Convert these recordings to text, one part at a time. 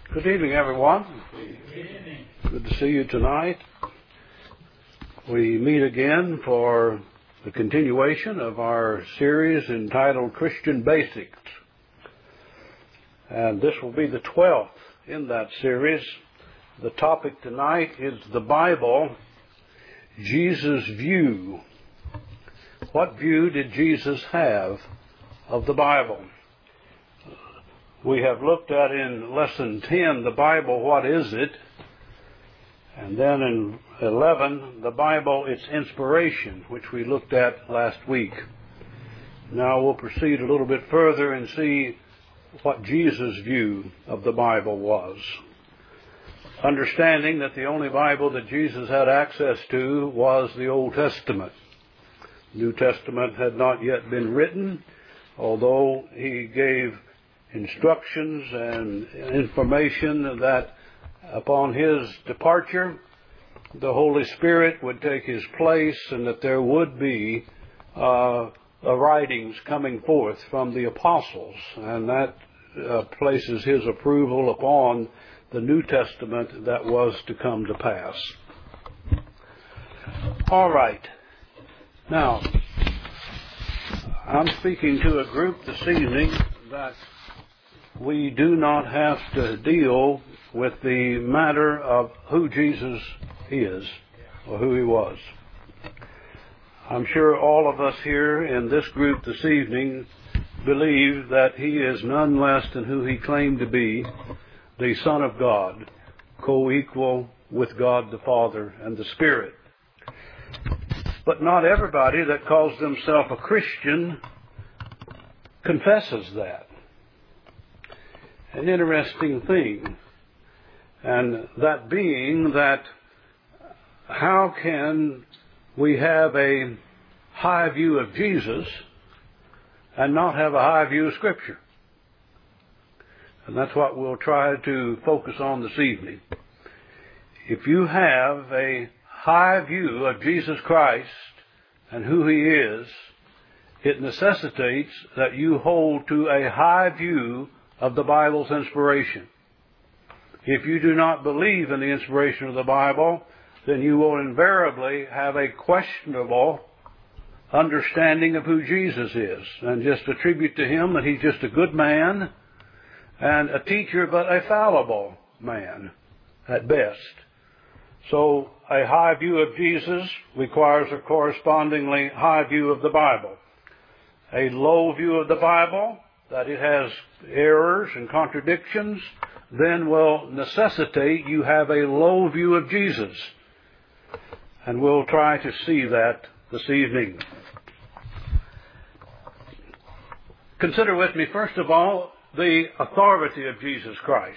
Good evening, everyone. Good evening. Good to see you tonight. We meet again for the continuation of our series entitled Christian Basics. And this will be the 12th in that series. The topic tonight is the Bible, Jesus' view. What view did Jesus have of the Bible? We have looked at in Lesson 10, the Bible, what is it? And then in 11, the Bible, its inspiration, which we looked at last week. Now we'll proceed a little bit further and see what Jesus' view of the Bible was. Understanding that the only Bible that Jesus had access to was the Old Testament. The New Testament had not yet been written, although he gave instructions and information that upon his departure, the Holy Spirit would take his place and that there would be writings coming forth from the apostles. And that places his approval upon the New Testament that was to come to pass. All right. Now, I'm speaking to a group this evening that we do not have to deal with the matter of who Jesus is or who he was. I'm sure all of us here in this group this evening believe that he is none less than who he claimed to be, the Son of God, co-equal with God the Father and the Spirit. But not everybody that calls themselves a Christian confesses that. An interesting thing, and that being that how can we have a high view of Jesus and not have a high view of Scripture? And that's what we'll try to focus on this evening. If you have a high view of Jesus Christ and who he is, it necessitates that you hold to a high view of the Bible's inspiration. If you do not believe in the inspiration of the Bible, then you will invariably have a questionable understanding of who Jesus is and just attribute to him that he's just a good man and a teacher, but a fallible man at best. So a high view of Jesus requires a correspondingly high view of the Bible. A low view of the Bible, that it has errors and contradictions, then will necessitate you have a low view of Jesus. And we'll try to see that this evening. Consider with me, first of all, the authority of Jesus Christ.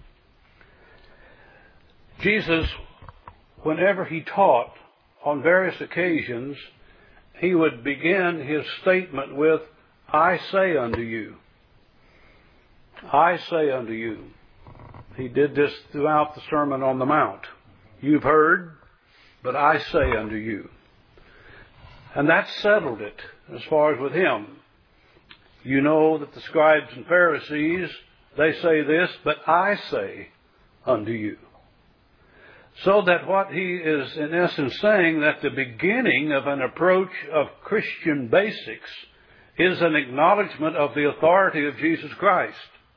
Jesus, whenever he taught on various occasions, he would begin his statement with, I say unto you. I say unto you. He did this throughout the Sermon on the Mount. You've heard, but I say unto you. And that settled it as far as with him. You know that the scribes and Pharisees, they say this, but I say unto you. So that what he is in essence saying, that the beginning of an approach of Christian basics is an acknowledgement of the authority of Jesus Christ.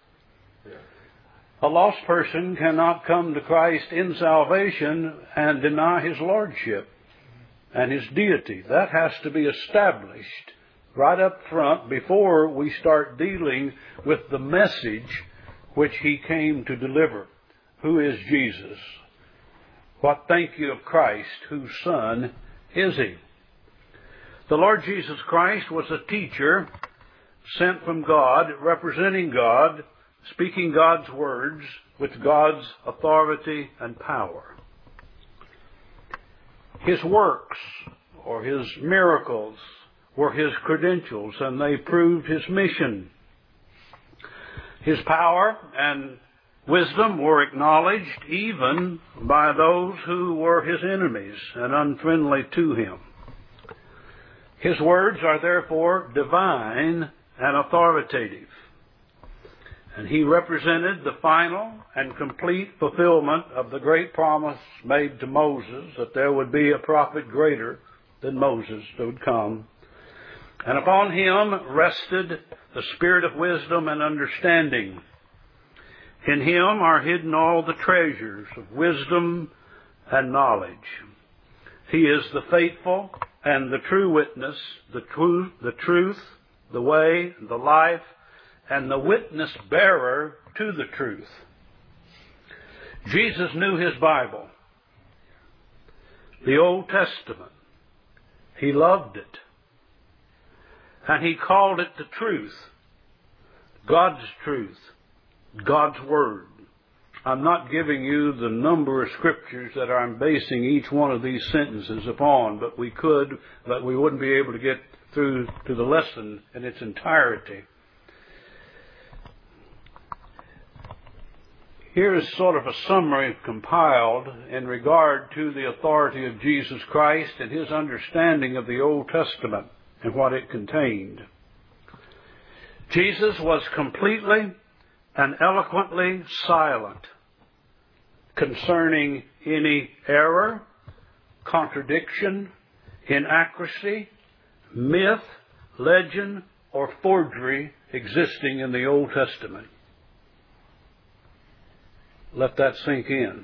A lost person cannot come to Christ in salvation and deny his lordship and his deity. That has to be established right up front before we start dealing with the message which he came to deliver. Who is Jesus? What think you of Christ? Whose son is he? The Lord Jesus Christ was a teacher sent from God, representing God, speaking God's words with God's authority and power. His works, or his miracles, were his credentials, and they proved his mission. His power and wisdom were acknowledged even by those who were his enemies and unfriendly to him. His words are therefore divine and authoritative. And he represented the final and complete fulfillment of the great promise made to Moses that there would be a prophet greater than Moses that would come. And upon him rested the spirit of wisdom and understanding. In him are hidden all the treasures of wisdom and knowledge. He is the faithful and the true witness, the truth, the way, the life, and the witness bearer to the truth. Jesus knew his Bible, the Old Testament. He loved it. And he called it the truth, God's truth, God's Word. I'm not giving you the number of scriptures that I'm basing each one of these sentences upon, but we could, but we wouldn't be able to get through to the lesson in its entirety. Here is sort of a summary compiled in regard to the authority of Jesus Christ and his understanding of the Old Testament and what it contained. Jesus was completely and eloquently silent concerning any error, contradiction, inaccuracy, myth, legend, or forgery existing in the Old Testament. Let that sink in.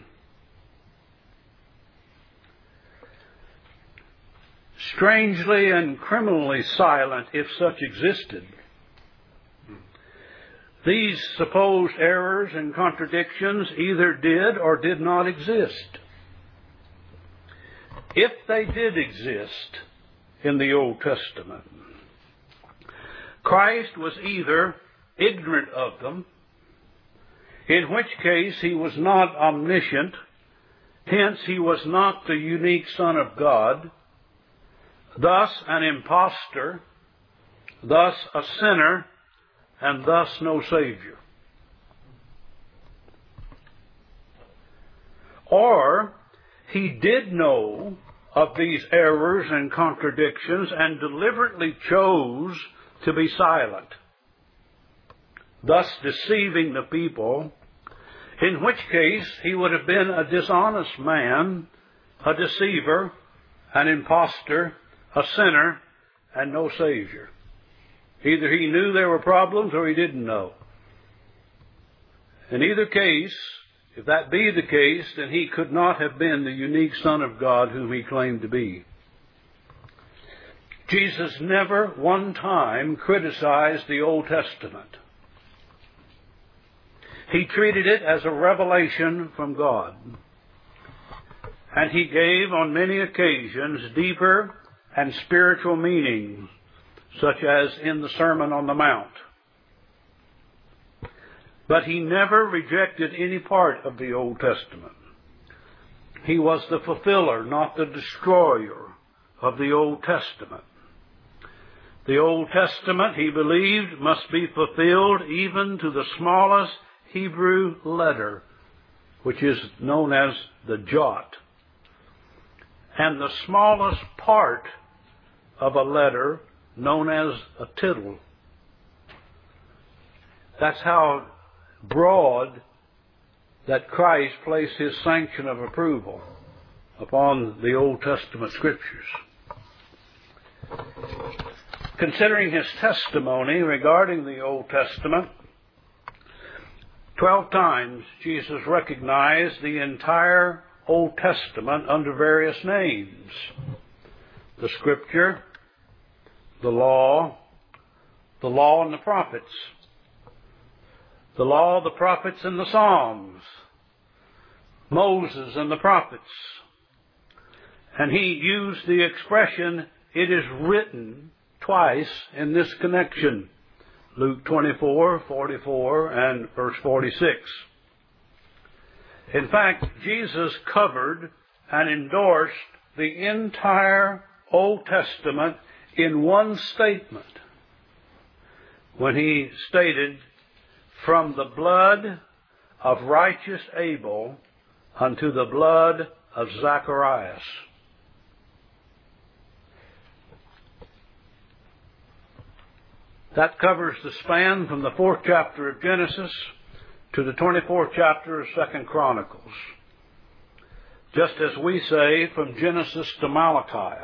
Strangely and criminally silent, if such existed. These supposed errors and contradictions either did or did not exist. If they did exist in the Old Testament, Christ was either ignorant of them, in which case he was not omniscient, hence he was not the unique Son of God, thus an impostor, thus a sinner, and thus no Savior. Or he did know of these errors and contradictions and deliberately chose to be silent, thus deceiving the people, in which case he would have been a dishonest man, a deceiver, an impostor, a sinner, and no Savior. Either he knew there were problems or he didn't know. In either case, if that be the case, then he could not have been the unique Son of God whom he claimed to be. Jesus never one time criticized the Old Testament. He treated it as a revelation from God. And he gave on many occasions deeper and spiritual meanings, such as in the Sermon on the Mount. But he never rejected any part of the Old Testament. He was the fulfiller, not the destroyer of the Old Testament. The Old Testament, he believed, must be fulfilled even to the smallest Hebrew letter, which is known as the jot, and the smallest part of a letter known as a tittle. That's how broad that Christ placed his sanction of approval upon the Old Testament Scriptures. Considering his testimony regarding the Old Testament, 12 times Jesus recognized the entire Old Testament under various names. The Scripture, the law and the prophets, the law, the prophets, and the Psalms, Moses and the prophets. And he used the expression, "it is written," twice in this connection. Luke 24:44 and verse 46. In fact, Jesus covered and endorsed the entire Old Testament in one statement when he stated, "From the blood of righteous Abel unto the blood of Zacharias." That covers the span from the 4th chapter of Genesis to the 24th chapter of 2nd Chronicles. Just as we say from Genesis to Malachi.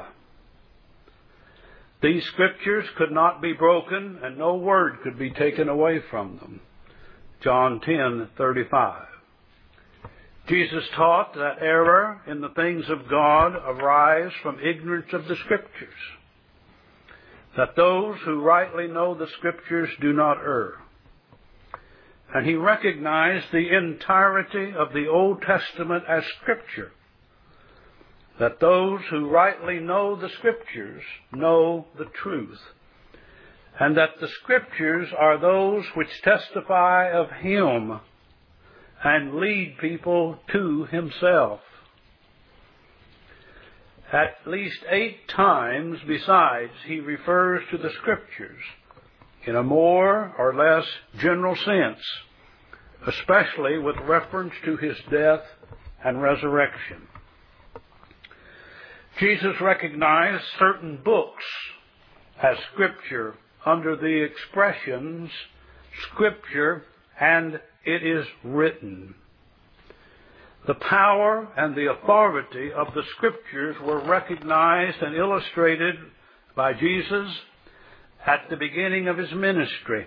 These scriptures could not be broken, and no word could be taken away from them. John 10:35. Jesus taught that error in the things of God arise from ignorance of the Scriptures, that those who rightly know the Scriptures do not err. And he recognized the entirety of the Old Testament as Scripture, that those who rightly know the Scriptures know the truth, and that the Scriptures are those which testify of Him and lead people to Himself. At least 8 times besides, he refers to the Scriptures in a more or less general sense, especially with reference to His death and resurrection. Jesus recognized certain books as Scripture under the expressions Scripture and it is written. The power and the authority of the Scriptures were recognized and illustrated by Jesus at the beginning of His ministry.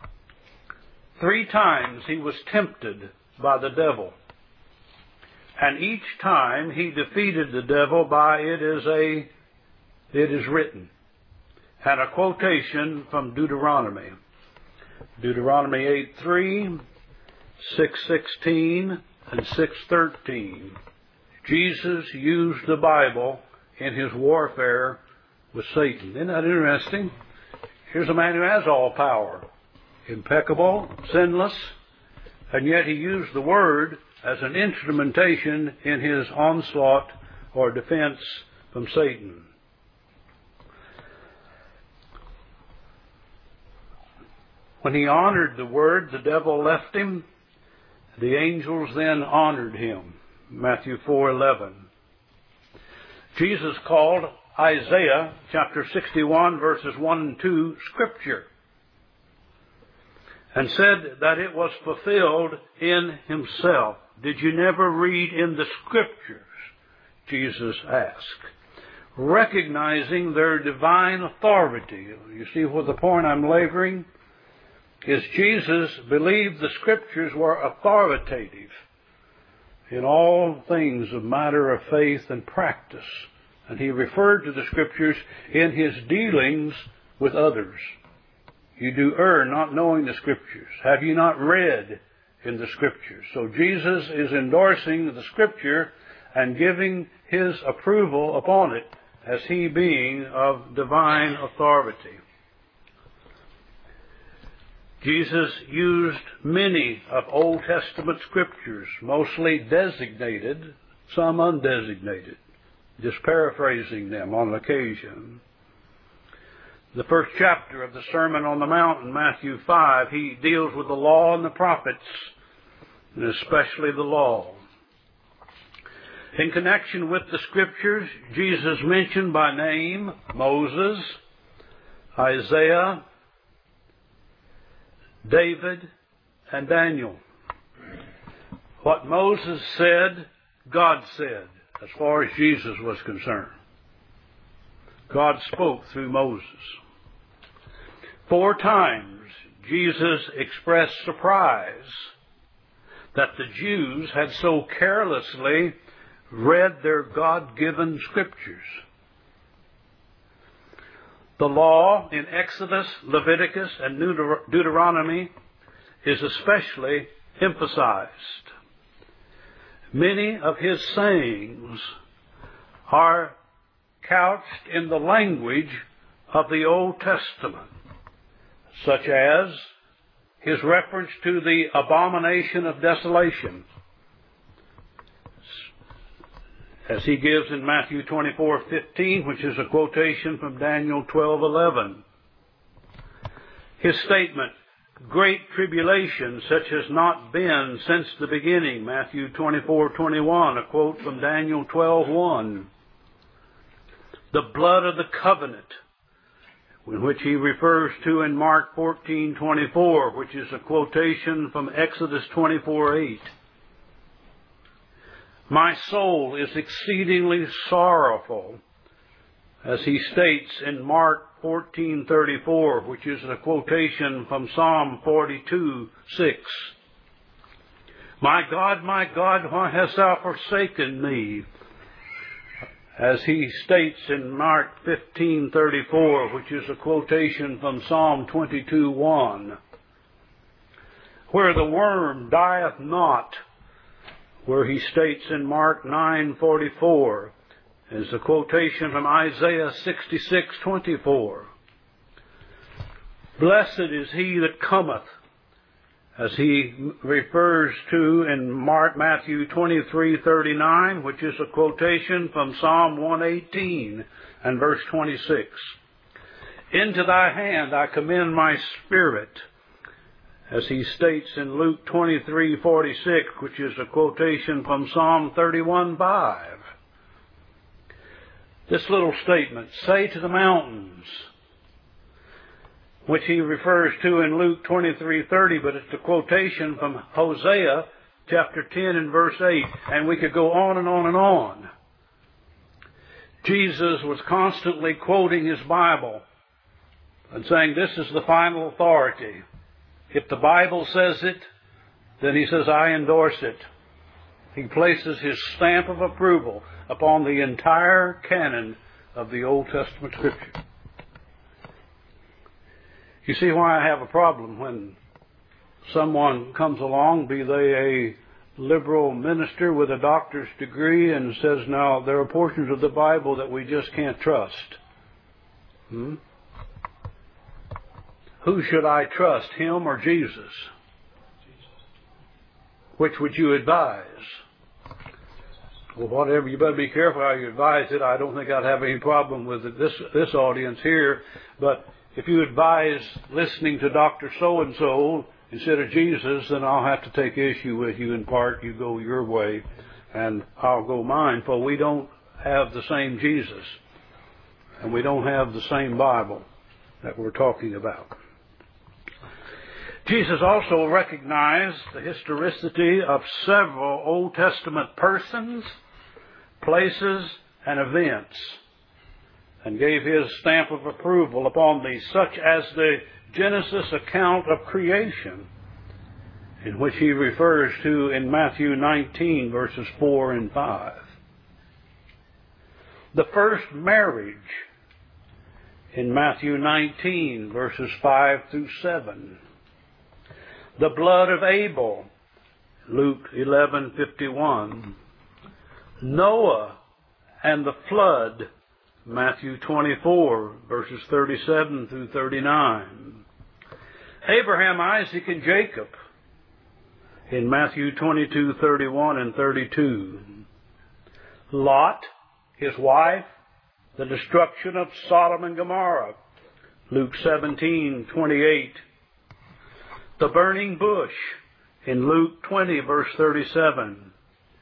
3 times He was tempted by the devil. And each time He defeated the devil by it is written. And a quotation from Deuteronomy. Deuteronomy 8:3, 6:16, and 6:13. Jesus used the Bible in His warfare with Satan. Isn't that interesting? Here's a man who has all power. Impeccable, sinless, and yet He used the Word as an instrumentation in His onslaught or defense from Satan. When He honored the Word, the devil left Him. The angels then honored Him. Matthew 4:11. Jesus called Isaiah chapter 61 verses 1 and 2 Scripture, and said that it was fulfilled in Himself. Did you never read in the Scriptures? Jesus asked, recognizing their divine authority. You see what the point I'm laboring is. Jesus believed the Scriptures were authoritative in all things of matter of faith and practice. And He referred to the Scriptures in His dealings with others. You do err not knowing the Scriptures. Have you not read in the Scriptures? So Jesus is endorsing the Scripture and giving His approval upon it as He being of divine authority. Jesus used many of Old Testament Scriptures, mostly designated, some undesignated, just paraphrasing them on occasion. The first chapter of the Sermon on the Mount in Matthew 5, He deals with the law and the prophets, and especially the law. In connection with the Scriptures, Jesus mentioned by name Moses, Isaiah, David, and Daniel. What Moses said, God said, as far as Jesus was concerned. God spoke through Moses. 4 times Jesus expressed surprise that the Jews had so carelessly read their God-given Scriptures. The law in Exodus, Leviticus, and Deuteronomy is especially emphasized. Many of His sayings are couched in the language of the Old Testament, such as His reference to the abomination of desolation, as He gives in Matthew 24:15, which is a quotation from Daniel 12:11. His statement, great tribulation such has not been since the beginning, Matthew 24:21, a quote from Daniel 12:1. The blood of the covenant, which he refers to in Mark 14:24, which is a quotation from Exodus 24:8. My soul is exceedingly sorrowful, as he states in Mark 14:34, which is a quotation from Psalm 42:6. My God, why hast thou forsaken me? As he states in Mark 15:34, which is a quotation from Psalm 22:1. Where the worm dieth not, where he states in Mark 9:44, is a quotation from Isaiah 66:24. Blessed is he that cometh, as he refers to in Matthew 23:39, which is a quotation from Psalm 118 and verse 26. Into thy hand I commend my spirit, as he states in Luke 23:46, which is a quotation from Psalm 31:5. This little statement, say to the mountains, which he refers to in Luke 23:30, but it's a quotation from Hosea chapter 10 and verse 8, and we could go on and on and on. Jesus was constantly quoting his Bible and saying, this is the final authority. If the Bible says it, then he says, I endorse it. He places his stamp of approval upon the entire canon of the Old Testament Scripture. You see why I have a problem when someone comes along, be they a liberal minister with a doctor's degree, and says, now, there are portions of the Bible that we just can't trust. Who should I trust, him or Jesus? Which would you advise? Well, whatever, you better be careful how you advise it. I don't think I'd have any problem with this audience here, but if you advise listening to Dr. So-and-so instead of Jesus, then I'll have to take issue with you in part. You go your way, and I'll go mine, for we don't have the same Jesus, and we don't have the same Bible that we're talking about. Jesus also recognized the historicity of several Old Testament persons, places, and events, and gave his stamp of approval upon these, such as the Genesis account of creation, in which he refers to in Matthew 19, verses 4 and 5. The first marriage in Matthew 19, verses 5 through 7. The blood of Abel, Luke 11:51. Noah and the flood, Matthew 24, verses 37 through 39. Abraham, Isaac, and Jacob in Matthew 22:31 and 32. Lot, his wife, the destruction of Sodom and Gomorrah, Luke 17:28. The burning bush in Luke 20, verse 37.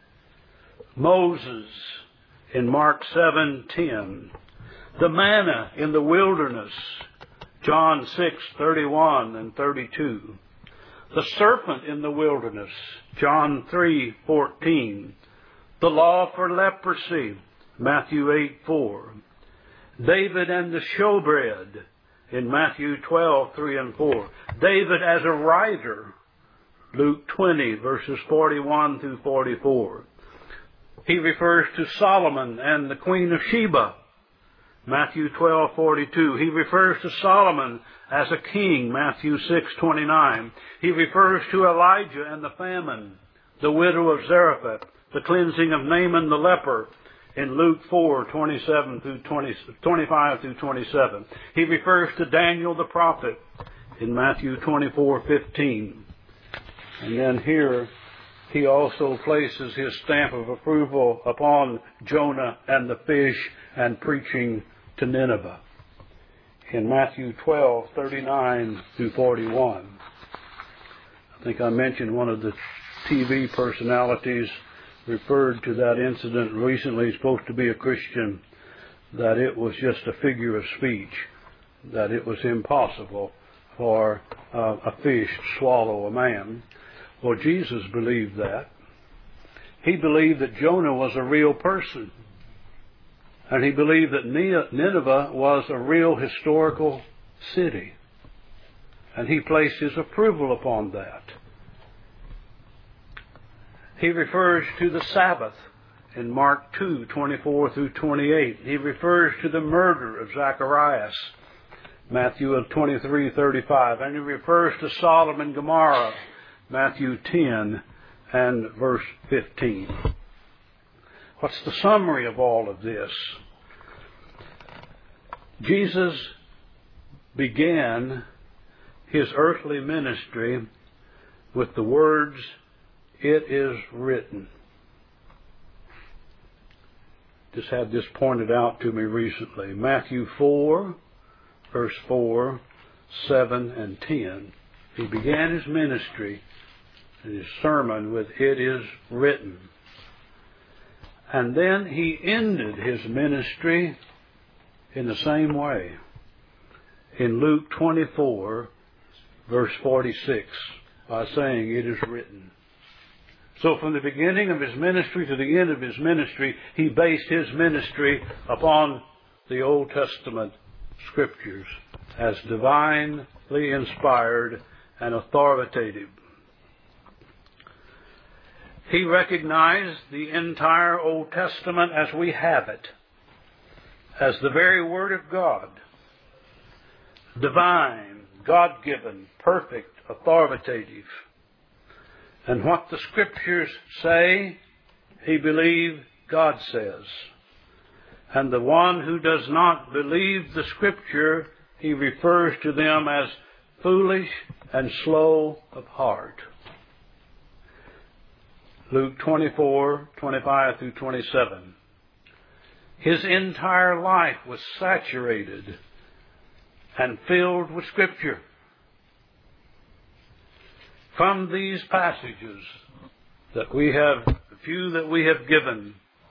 Moses in Mark 7:10. The manna in the wilderness, John 6:31 and 32. The serpent in the wilderness, John 3:14. The law for leprosy, Matthew 8:4. David and the showbread in Matthew 12:3 and 4. David as a writer, Luke 20, verses 41 through 44. He refers to Solomon and the Queen of Sheba, Matthew 12:42. He refers to Solomon as a king, Matthew 6:29. He refers to Elijah and the famine, the widow of Zarephath, the cleansing of Naaman the leper, in Luke 4:25 through 27. He refers to Daniel the prophet in Matthew 24:15. And then here he also places his stamp of approval upon Jonah and the fish and preaching to Nineveh in Matthew 12:39 through 41. I think I mentioned one of the TV personalities referred to that incident recently, supposed to be a Christian, that it was just a figure of speech. that it was impossible for a fish to swallow a man. Well, Jesus believed that. He believed that Jonah was a real person. And he believed that Nineveh was a real historical city. And he placed his approval upon that. He refers to the Sabbath in Mark 2:24 through 28. He refers to the murder of Zacharias, Matthew 23:35. And he refers to Sodom and Gomorrah, Matthew 10 and verse 15. What's the summary of all of this? Jesus began his earthly ministry with the words, "It is written." Just had this pointed out to me recently. Matthew 4, verse 4, 7, and 10. He began his ministry and his sermon with, "It is written." And then he ended his ministry in the same way in Luke 24, verse 46, by saying, "It is written." So from the beginning of his ministry to the end of his ministry, he based his ministry upon the Old Testament Scriptures as divinely inspired and authoritative. He recognized the entire Old Testament as we have it, as the very Word of God, divine, God-given, perfect, authoritative. And what the Scriptures say, he believed God says. And the one who does not believe the Scripture, he refers to them as foolish and slow of heart. Luke 24, 25 through 27. His entire life was saturated and filled with Scripture. From these passages that we have, the few that we have given,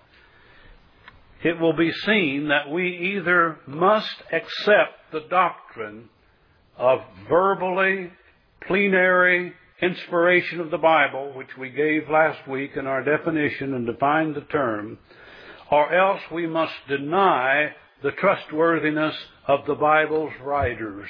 it will be seen that we either must accept the doctrine of verbally, plenary inspiration of the Bible, which we gave last week in our definition and defined the term, or else we must deny the trustworthiness of the Bible's writers.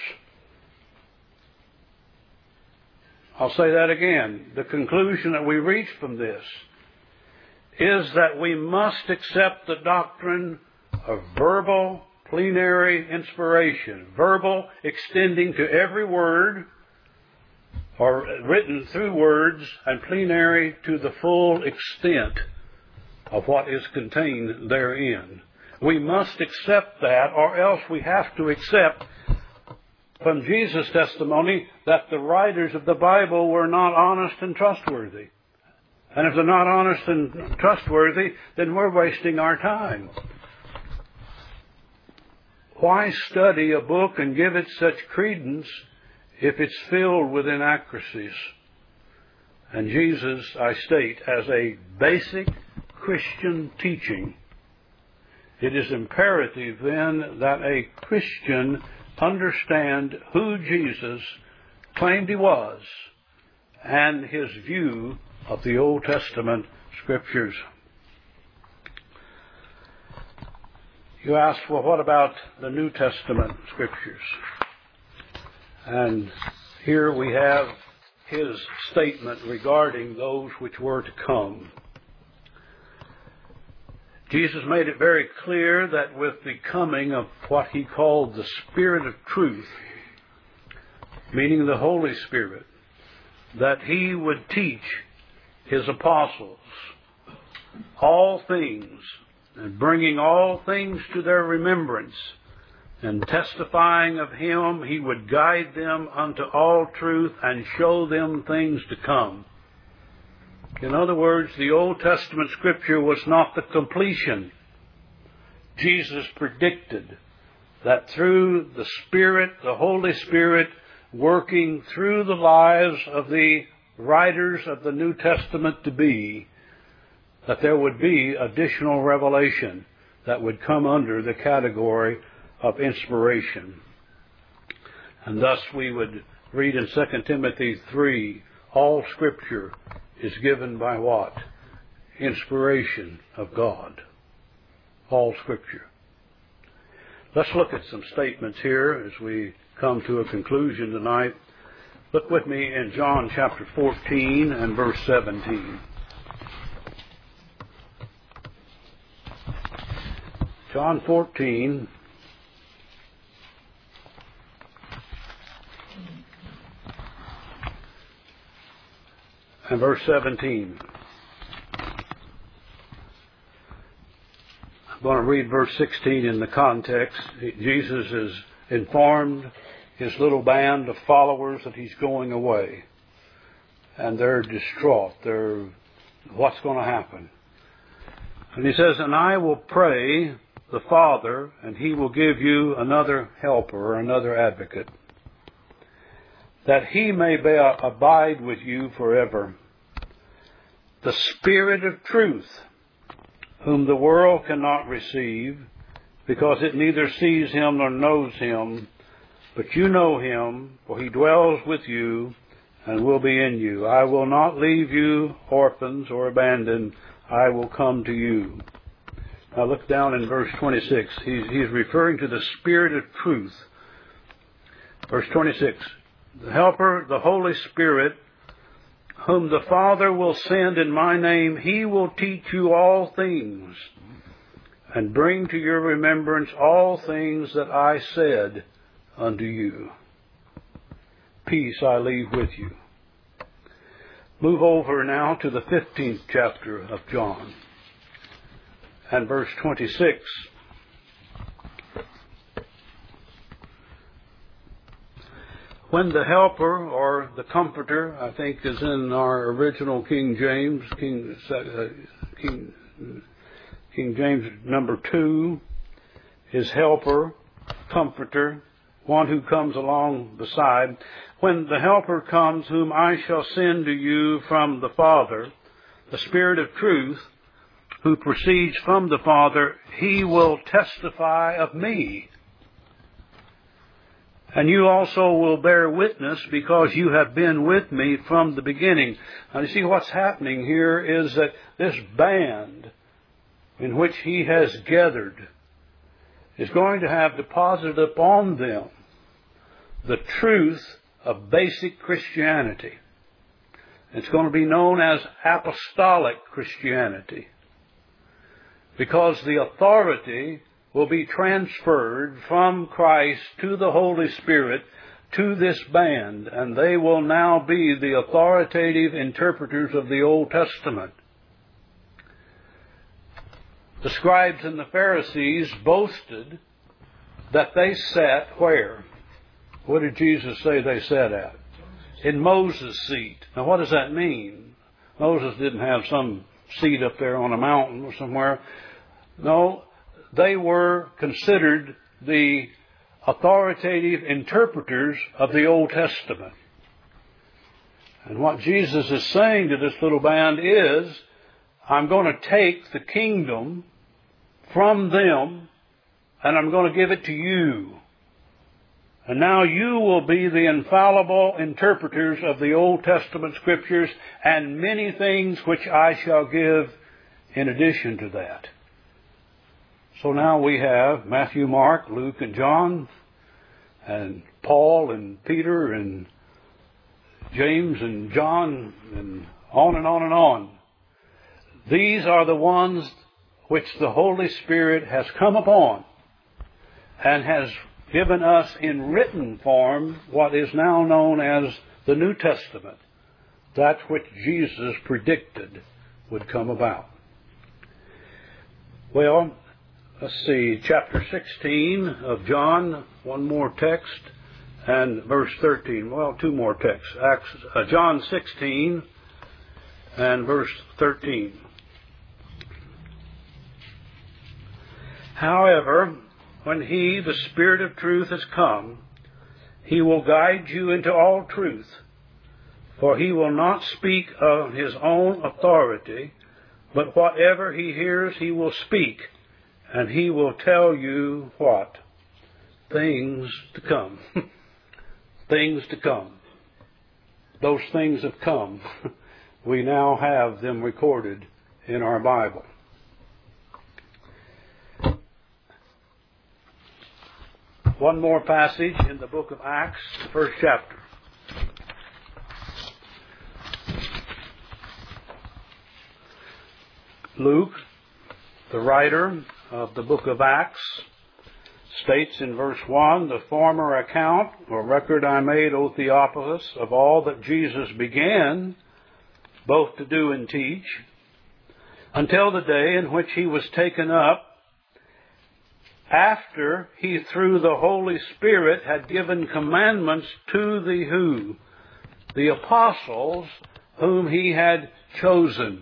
I'll say that again. The conclusion that we reach from this is that we must accept the doctrine of verbal, plenary inspiration. Verbal extending to every word, or written through words, and plenary to the full extent of what is contained therein. We must accept that, or else we have to accept from Jesus' testimony that the writers of the Bible were not honest and trustworthy. And if they're not honest and trustworthy, then we're wasting our time. Why study a book and give it such credence if it's filled with inaccuracies? And Jesus, I state, as a basic Christian teaching, it is imperative then that a Christian understand who Jesus claimed he was and his view of the Old Testament Scriptures. You ask, well, what about the New Testament Scriptures? And here we have his statement regarding those which were to come. Jesus made it very clear that with the coming of what he called the Spirit of Truth, meaning the Holy Spirit, that he would teach his apostles all things, and bringing all things to their remembrance, and testifying of him, he would guide them unto all truth and show them things to come. In other words, the Old Testament Scripture was not the completion. Jesus predicted that through the Spirit, the Holy Spirit, working through the lives of the writers of the New Testament to be, that there would be additional revelation that would come under the category of inspiration. And thus we would read in 2 Timothy 3, all Scripture is given by what? Inspiration of God. All Scripture. Let's look at some statements here as we come to a conclusion tonight. Look with me in John chapter 14 and verse 17. John 14 and verse 17. I'm going to read verse 16 in the context. Jesus has informed his little band of followers that he's going away. And they're distraught. What's going to happen? And he says, and I will pray the Father, and he will give you another helper, or another advocate, that he may abide with you forever. The Spirit of truth, whom the world cannot receive, because it neither sees him nor knows him, but you know him, for he dwells with you and will be in you. I will not leave you orphans or abandoned. I will come to you. Now look down in verse 26. He's referring to the Spirit of truth. Verse 26. The Helper, the Holy Spirit, whom the Father will send in my name, he will teach you all things and bring to your remembrance all things that I said unto you. Peace I leave with you. Move over now to the 15th chapter of John and verse 26. When the Helper, or the Comforter, I think is in our original King James, King James number 2, his Helper, Comforter, one who comes along beside. When the Helper comes, whom I shall send to you from the Father, the Spirit of truth, who proceeds from the Father, he will testify of me. And you also will bear witness, because you have been with me from the beginning. Now you see what's happening here is that this band in which he has gathered is going to have deposited upon them the truth of basic Christianity. It's going to be known as apostolic Christianity, because the authority will be transferred from Christ to the Holy Spirit to this band, and they will now be the authoritative interpreters of the Old Testament. The scribes and the Pharisees boasted that they sat where? What did Jesus say they sat at? In Moses' seat. Now what does that mean? Moses didn't have some seat up there on a mountain or somewhere. No, they were considered the authoritative interpreters of the Old Testament. And what Jesus is saying to this little band is, I'm going to take the kingdom from them and I'm going to give it to you. And now you will be the infallible interpreters of the Old Testament Scriptures and many things which I shall give in addition to that. So now we have Matthew, Mark, Luke, and John, and Paul, and Peter, and James, and John, and on and on and on. These are the ones which the Holy Spirit has come upon and has given us in written form what is now known as the New Testament, that which Jesus predicted would come about. Well, let's see, chapter 16 of John, one more text, and verse 13. Well, two more texts. John 16 and verse 13. However, when he, the Spirit of truth, has come, he will guide you into all truth, for he will not speak of his own authority, but whatever he hears he will speak, and he will tell you what? Things to come. things to come. Those things have come. We now have them recorded in our Bible. One more passage in the book of Acts, the first chapter. Luke, the writer of the book of Acts, states in verse 1, "The former account, or record I made, O Theophilus, of all that Jesus began, both to do and teach, until the day in which he was taken up, after he through the Holy Spirit had given commandments to the who? The apostles whom he had chosen,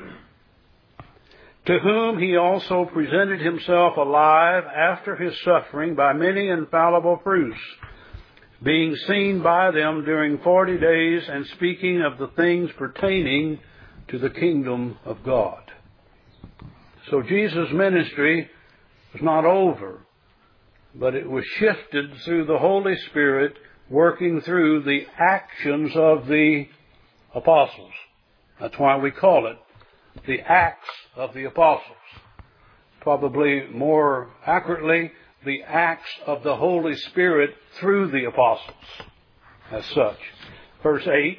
to whom he also presented himself alive after his suffering by many infallible proofs, being seen by them during 40 days and speaking of the things pertaining to the kingdom of God." So Jesus' ministry was not over, but it was shifted through the Holy Spirit working through the actions of the apostles. That's why we call it the Acts of the Apostles. Probably more accurately, the acts of the Holy Spirit through the apostles as such. Verse 8,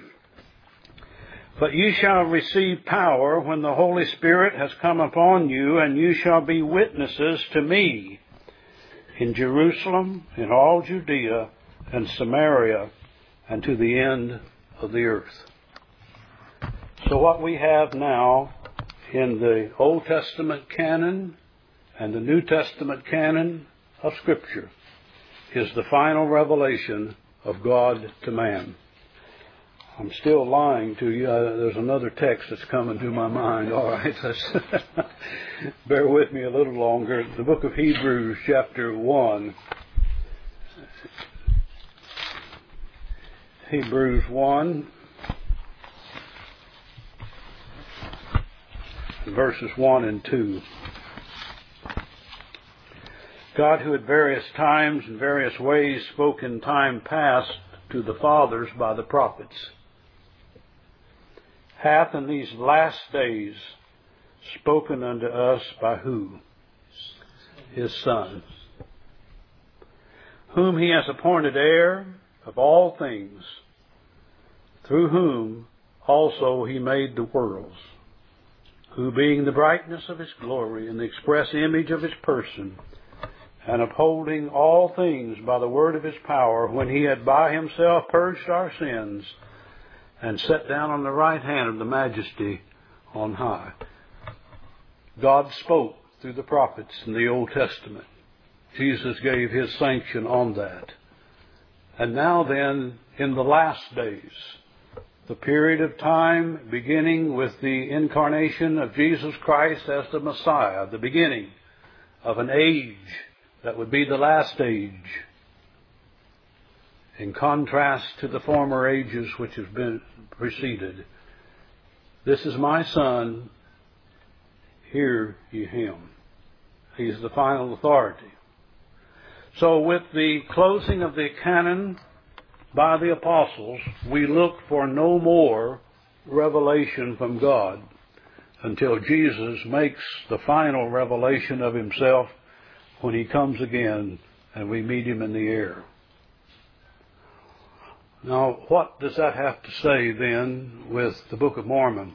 "But ye shall receive power when the Holy Spirit has come upon you, and you shall be witnesses to me in Jerusalem, in all Judea and Samaria, and to the end of the earth." So what we have now in the Old Testament canon and the New Testament canon of Scripture is the final revelation of God to man. I'm still lying to you. There's another text that's coming to my mind. All right, let's bear with me a little longer. The book of Hebrews, chapter 1. Hebrews 1, verses 1 and 2. "God, who at various times and various ways spoke in time past to the fathers by the prophets, hath in these last days spoken unto us by" who? His Son, "whom he has appointed heir of all things, through whom also he made the worlds, who being the brightness of his glory and the express image of his person, and upholding all things by the word of his power, when he had by himself purged our sins, and sat down on the right hand of the Majesty on high." God spoke through the prophets in the Old Testament. Jesus gave his sanction on that. And now then, in the last days, the period of time beginning with the incarnation of Jesus Christ as the Messiah, the beginning of an age that would be the last age, in contrast to the former ages which have been preceded. "This is my Son, hear ye him." He's the final authority. So with the closing of the canon by the apostles, we look for no more revelation from God until Jesus makes the final revelation of himself when he comes again and we meet him in the air. Now, what does that have to say then with the Book of Mormon?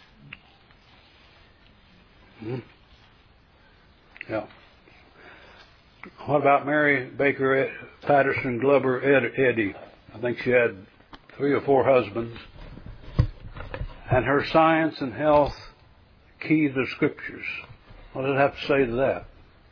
Yeah. What about Mary Baker Patterson Glover Eddy? I think she had 3 or 4 husbands. And her Science and Health Key to the Scriptures. What does it have to say to that?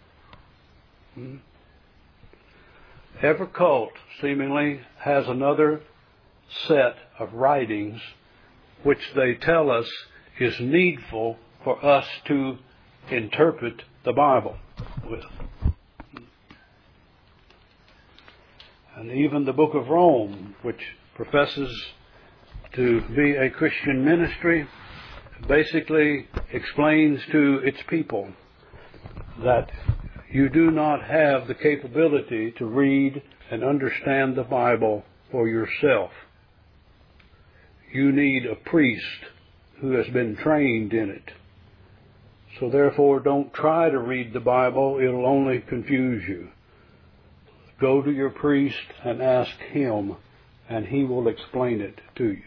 Every cult seemingly has another set of writings which they tell us is needful for us to interpret the Bible with. And even the Book of Rome, which professes to be a Christian ministry, basically explains to its people that you do not have the capability to read and understand the Bible for yourself. You need a priest who has been trained in it. So therefore, don't try to read the Bible. It'll only confuse you. Go to your priest and ask him, and he will explain it to you.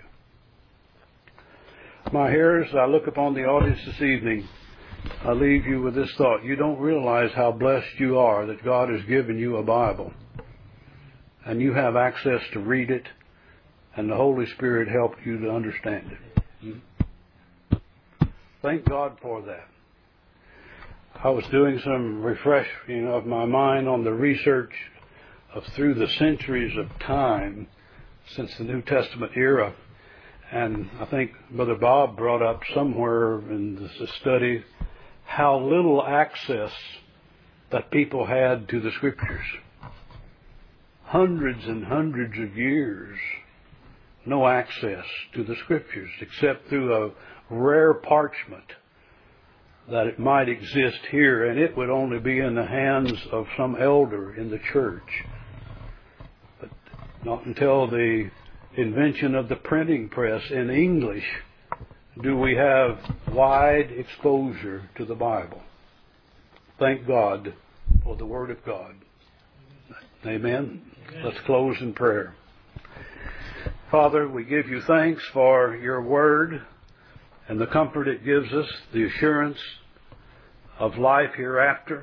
My hearers, I look upon the audience this evening. I leave you with this thought. You don't realize how blessed you are that God has given you a Bible. And you have access to read it, and the Holy Spirit helps you to understand it. Thank God for that. I was doing some refreshing of my mind on the research of through the centuries of time since the New Testament era. And I think Brother Bob brought up somewhere in the study how little access that people had to the Scriptures. Hundreds and hundreds of years, no access to the Scriptures except through a rare parchment that it might exist here, and it would only be in the hands of some elder in the church. But not until the invention of the printing press in English do we have wide exposure to the Bible. Thank God for the Word of God. Amen. Let's close in prayer. Father, we give you thanks for your Word and the comfort it gives us, the assurance of life hereafter,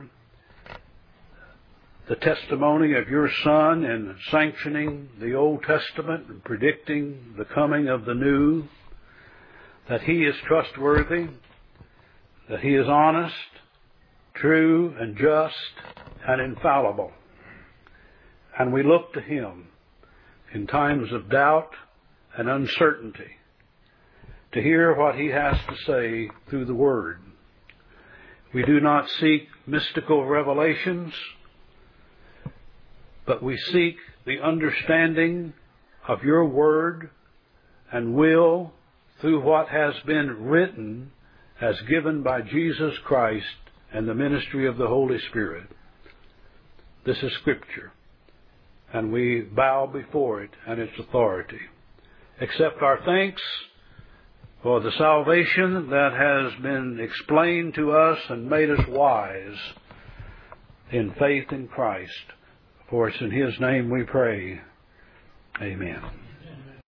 the testimony of your Son in sanctioning the Old Testament and predicting the coming of the New, that He is trustworthy, that He is honest, true and just and infallible. And we look to Him in times of doubt and uncertainty to hear what He has to say through the Word. We do not seek mystical revelations, but we seek the understanding of your Word and will through what has been written as given by Jesus Christ and the ministry of the Holy Spirit. This is Scripture, and we bow before it and its authority. Accept our thanks for the salvation that has been explained to us and made us wise in faith in Christ. For it's in His name we pray. Amen.